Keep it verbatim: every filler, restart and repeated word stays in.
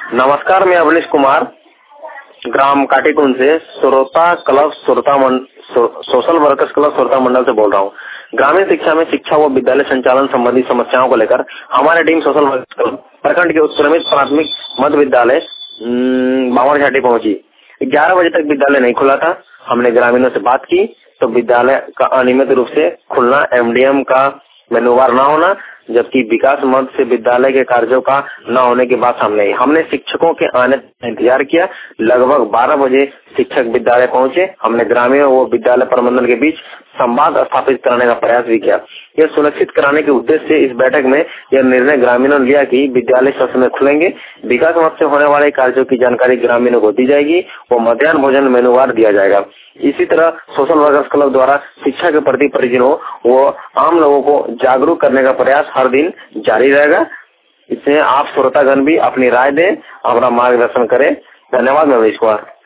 नमस्कार, मैं अवनीश कुमार ग्राम काटीकुंड से श्रोता क्लब श्रोता मंड, सो, सोशल वर्कर्स क्लब श्रोता मंडल से बोल रहा हूँ। ग्रामीण शिक्षा में शिक्षा व विद्यालय संचालन संबंधी समस्याओं को लेकर हमारी टीम सोशल वर्कर्स क्लब प्रखंड के उत्क्रमित प्राथमिक मध्य विद्यालय बावन घाटी पहुंची। ग्यारह बजे तक विद्यालय नहीं खुला था। हमने ग्रामीणों से बात की तो विद्यालय का अनियमित रूप से खुलना, एमडीएम का मेनूवार न होना, जबकि विकास मद से विद्यालय के कार्यों का न होने की बात सामने आई। हमने शिक्षकों के आने का इंतजार किया। लगभग बारह बजे शिक्षक विद्यालय पहुंचे। हमने ग्रामीणों व विद्यालय प्रबंधन के बीच संवाद स्थापित कराने का प्रयास भी किया। यह सुनिश्चित कराने के उद्देश्य से इस बैठक में यह निर्णय ग्रामीणों ने लिया कि विद्यालय समय में खुलेंगे। विकास मद से होने वाले कार्यों की जानकारी ग्रामीणों को दी जाएगी और मध्याह्न भोजन मेनूवार दिया जाएगा। इसी तरह सोशल वर्कर्स क्लब द्वारा शिक्षा के प्रति परिजनों व आम लोगों को जागरूक करने का प्रयास हर दिन जारी रहेगा। इसमें आप श्रोतागण भी अपनी राय दें, अपना मार्गदर्शन करें। धन्यवाद। मैं अवनीश कुमार।